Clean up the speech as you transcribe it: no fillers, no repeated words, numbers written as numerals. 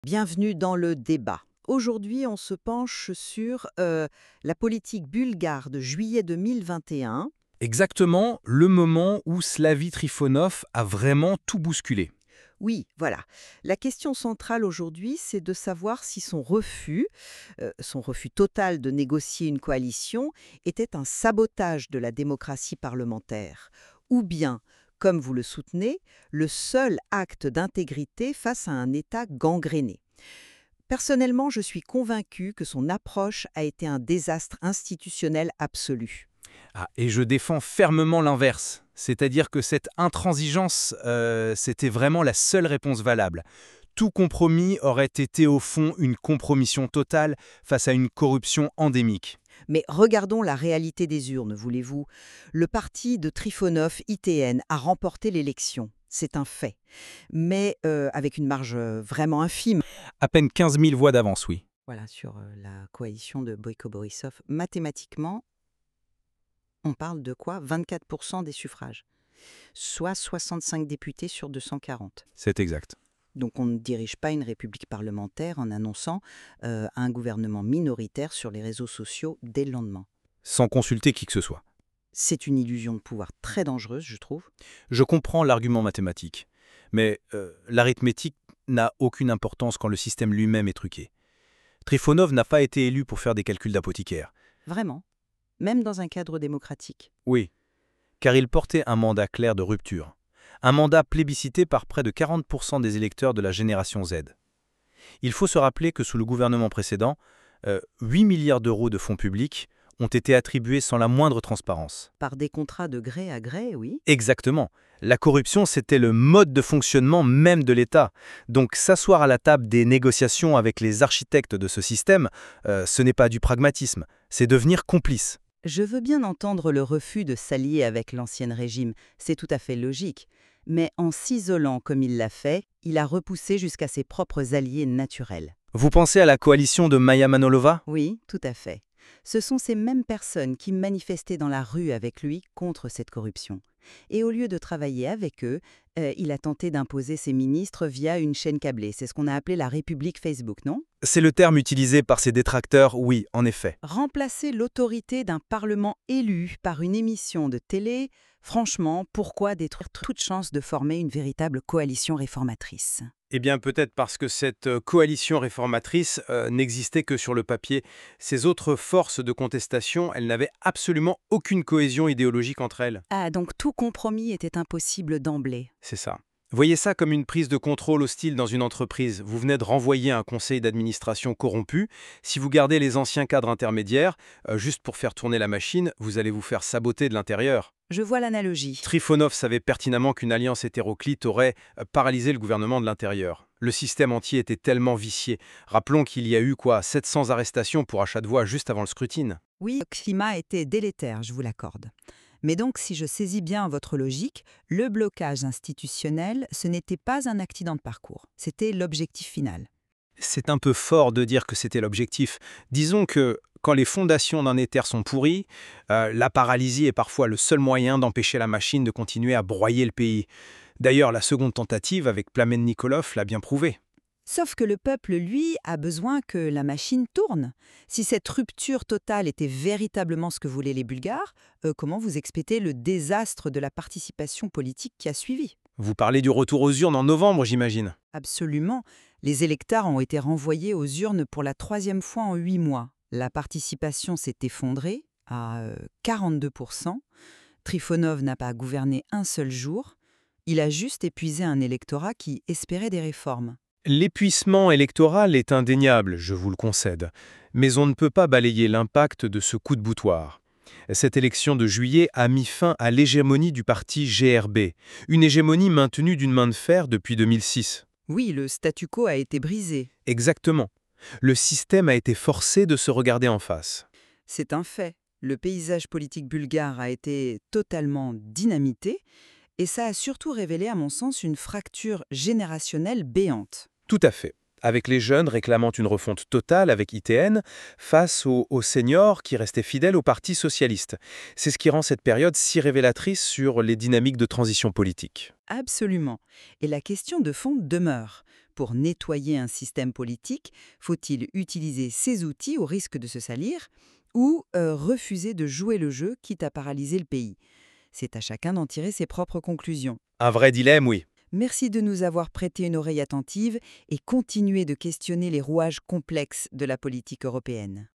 Bienvenue dans le débat. Aujourd'hui, on se penche sur la politique bulgare de juillet 2021. Exactement le moment où Slavy Trifonov a vraiment tout bousculé. Oui, voilà. La question centrale aujourd'hui, c'est de savoir si son refus total de négocier une coalition, était un sabotage de la démocratie parlementaire, ou bien, comme vous le soutenez, le seul acte d'intégrité face à un État gangréné. Personnellement, je suis convaincue que son approche a été un désastre institutionnel absolu. Ah, et je défends fermement l'inverse, c'est-à-dire que cette intransigeance, c'était vraiment la seule réponse valable. Tout compromis aurait été au fond une compromission totale face à une corruption endémique. Mais regardons la réalité des urnes, voulez-vous. Le parti de Trifonov, ITN, a remporté l'élection. C'est un fait. Mais avec une marge vraiment infime. À peine 15 000 voix d'avance, oui. Voilà, sur la coalition de Boyko Borisov, mathématiquement, on parle de quoi? 24% des suffrages, soit 65 députés sur 240. C'est exact. Donc on ne dirige pas une république parlementaire en annonçant un gouvernement minoritaire sur les réseaux sociaux dès le lendemain. Sans consulter qui que ce soit. C'est une illusion de pouvoir très dangereuse, je trouve. Je comprends l'argument mathématique, mais l'arithmétique n'a aucune importance quand le système lui-même est truqué. Trifonov n'a pas été élu pour faire des calculs d'apothicaire. Vraiment. Même dans un cadre démocratique. Oui, car il portait un mandat clair de rupture. Un mandat plébiscité par près de 40% des électeurs de la génération Z. Il faut se rappeler que sous le gouvernement précédent, 8 milliards d'euros de fonds publics ont été attribués sans la moindre transparence. Par des contrats de gré à gré, oui. Exactement. La corruption, c'était le mode de fonctionnement même de l'État. Donc s'asseoir à la table des négociations avec les architectes de ce système, ce n'est pas du pragmatisme, c'est devenir complice. Je veux bien entendre le refus de s'allier avec l'ancien régime, c'est tout à fait logique. Mais en s'isolant comme il l'a fait, il a repoussé jusqu'à ses propres alliés naturels. Vous pensez à la coalition de Maya Manolova? Oui, tout à fait. Ce sont ces mêmes personnes qui manifestaient dans la rue avec lui contre cette corruption. Et au lieu de travailler avec eux, il a tenté d'imposer ses ministres via une chaîne câblée. C'est ce qu'on a appelé la République Facebook, non? C'est le terme utilisé par ses détracteurs, oui, en effet. Remplacer l'autorité d'un parlement élu par une émission de télé, franchement, pourquoi détruire toute chance de former une véritable coalition réformatrice? Eh bien, peut-être parce que cette coalition réformatrice n'existait que sur le papier. Ces autres forces de contestation, elles n'avaient absolument aucune cohésion idéologique entre elles. Ah, donc tout compromis était impossible d'emblée. C'est ça. Voyez ça comme une prise de contrôle hostile dans une entreprise. Vous venez de renvoyer un conseil d'administration corrompu. Si vous gardez les anciens cadres intermédiaires, juste pour faire tourner la machine, vous allez vous faire saboter de l'intérieur. Je vois l'analogie. Trifonov savait pertinemment qu'une alliance hétéroclite aurait paralysé le gouvernement de l'intérieur. Le système entier était tellement vicié. Rappelons qu'il y a eu 700 arrestations pour achat de voix juste avant le scrutin. Oui, le climat était délétère, je vous l'accorde. Mais donc, si je saisis bien votre logique, le blocage institutionnel, ce n'était pas un accident de parcours, c'était l'objectif final. C'est un peu fort de dire que c'était l'objectif. Disons que quand les fondations d'un Éther sont pourries, la paralysie est parfois le seul moyen d'empêcher la machine de continuer à broyer le pays. D'ailleurs, la seconde tentative avec Plamen Nikolov l'a bien prouvé. Sauf que le peuple, lui, a besoin que la machine tourne. Si cette rupture totale était véritablement ce que voulaient les Bulgares, comment vous expliquez le désastre de la participation politique qui a suivi? Vous parlez du retour aux urnes en novembre, j'imagine. Absolument. Les électeurs ont été renvoyés aux urnes pour la 3e fois en 8 mois. La participation s'est effondrée à 42%. Trifonov n'a pas gouverné un seul jour. Il a juste épuisé un électorat qui espérait des réformes. L'épuisement électoral est indéniable, je vous le concède, mais on ne peut pas balayer l'impact de ce coup de boutoir. Cette élection de juillet a mis fin à l'hégémonie du parti GRB, une hégémonie maintenue d'une main de fer depuis 2006. Oui, le statu quo a été brisé. Exactement. Le système a été forcé de se regarder en face. C'est un fait. Le paysage politique bulgare a été totalement dynamité et ça a surtout révélé, à mon sens, une fracture générationnelle béante. Tout à fait. avec les jeunes réclamant une refonte totale avec ITN, face aux seniors qui restaient fidèles au Parti socialiste. C'est ce qui rend cette période si révélatrice sur les dynamiques de transition politique. Absolument. Et la question de fond demeure. Pour nettoyer un système politique, faut-il utiliser ces outils au risque de se salir ou refuser de jouer le jeu quitte à paralyser le pays? C'est à chacun d'en tirer ses propres conclusions. Un vrai dilemme, oui. Merci de nous avoir prêté une oreille attentive et continuez de questionner les rouages complexes de la politique européenne.